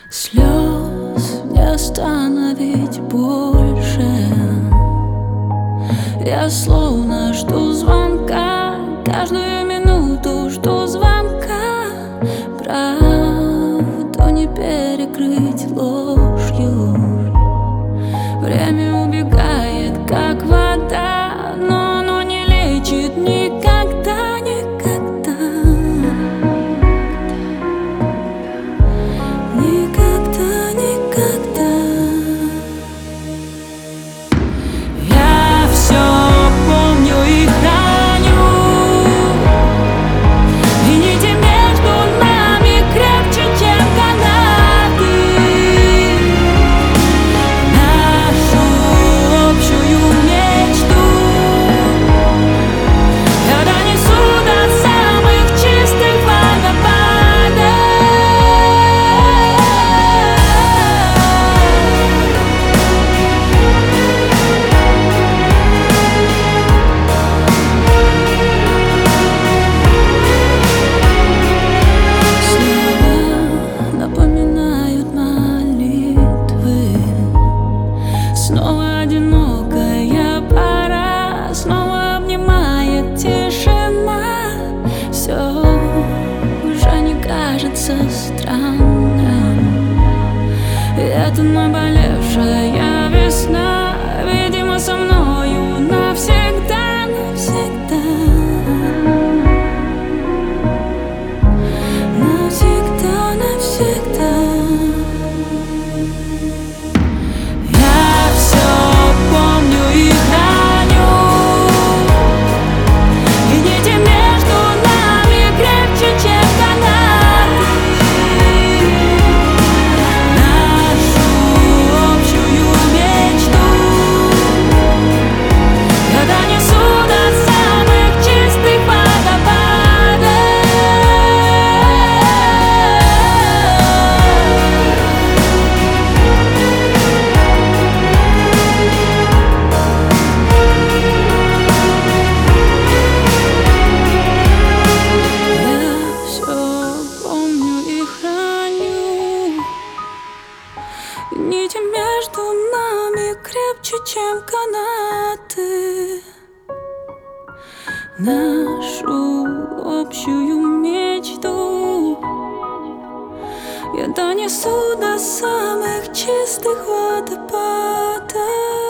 Слез не остановить больше. Я словно жду звонка, каждую минуту жду звонка. Правду не перекрыть ложью. Время убегает, как вода, но оно не лечит никогда, никогда. Никогда, никогда. Я все помню и храню, и нити между нами крепче, чем канаты. Нашу общую мечту я донесу до самых чистых водопадов. Слова напоминают молитвы. Снова одинокая пора, снова обнимает тишина. Все уже не кажется странным. Это наболевшая весна, видимо, со мною навсегда, навсегда. Навсегда, навсегда. Я все помню и храню, и нити между нами крепче, чем канаты. Нашу общую мечту я донесу до самых чистых водопадов. Я все помню и храню, и нити между нами крепче, чем канаты. Нашу общую мечту я донесу до самых чистых водопадов.